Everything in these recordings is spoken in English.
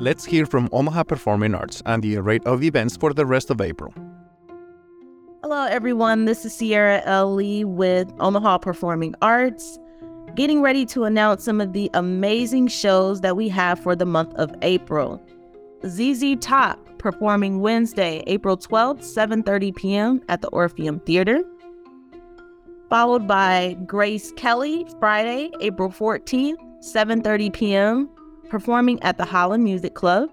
Let's hear from Omaha Performing Arts and the array of events for the rest of April. Hello, everyone. This is Sierra L. Lee with Omaha Performing Arts, getting ready to announce some of the amazing shows that we have for the month of April. ZZ Top performing Wednesday, April 12th, 7:30 p.m. at the Orpheum Theater. Followed by Grace Kelly, Friday, April 14th, 7:30 p.m., performing at the Holland Music Club.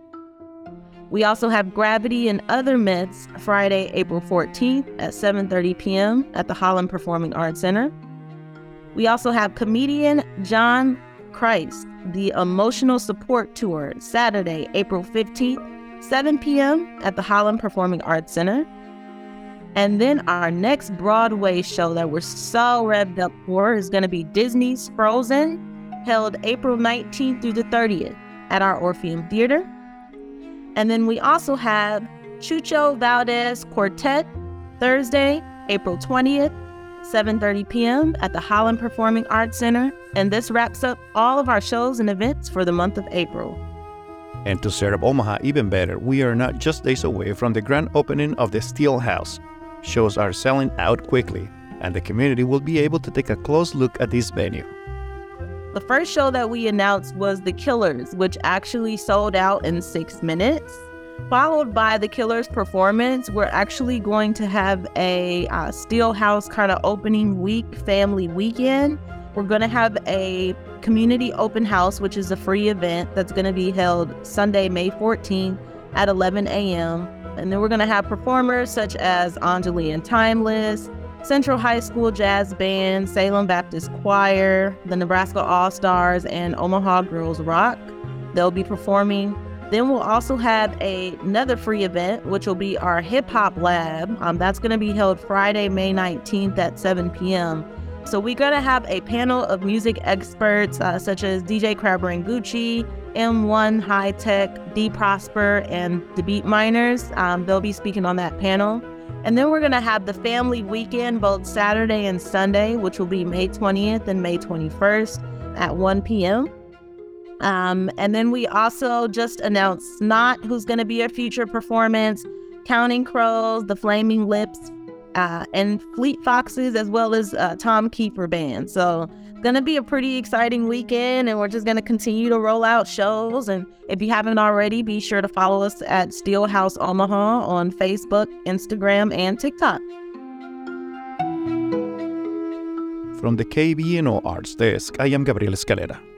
We also have Gravity and Other Myths, Friday, April 14th at 7:30 p.m. at the Holland Performing Arts Center. We also have comedian John Christ, the Emotional Support Tour, Saturday, April 15th, 7 p.m. at the Holland Performing Arts Center. And then our next Broadway show that we're so revved up for is going to be Disney's Frozen, held April 19th through the 30th at our Orpheum Theater. And then we also have Chucho Valdez Quartet, Thursday, April 20th, 7:30 p.m. at the Holland Performing Arts Center. And this wraps up all of our shows and events for the month of April. And to serve Omaha even better, we are not just days away from the grand opening of the Steel House. Shows are selling out quickly, and the community will be able to take a close look at this venue. The first show that we announced was The Killers, which actually sold out in 6 minutes. Followed by The Killers performance, we're actually going to have a Steel House kind of opening week, family weekend. We're going to have a community open house, which is a free event that's going to be held Sunday, May 14th at 11 a.m. And then we're going to have performers such as Anjali and Timeless, Central High School Jazz Band, Salem Baptist Choir, the Nebraska All-Stars, and Omaha Girls Rock. They'll be performing. Then we'll also have another free event, which will be our Hip Hop Lab. That's going to be held Friday, May 19th at 7 p.m. So we're going to have a panel of music experts such as DJ Crabber and Gucci, M1 High Tech, D Prosper, and the Beat Miners. They'll be speaking on that panel. And then we're going to have the family weekend, both Saturday and Sunday, which will be May 20th and May 21st at 1 p.m. And then we also just announced Snot, who's going to be a future performance, Counting Crows, The Flaming Lips, and Fleet Foxes, as well as Tom Kiefer Band. So it's going to be a pretty exciting weekend, and we're just going to continue to roll out shows. And if you haven't already, be sure to follow us at Steelhouse Omaha on Facebook, Instagram, and TikTok. From the KBNO Arts Desk, I am Gabriel Escalera.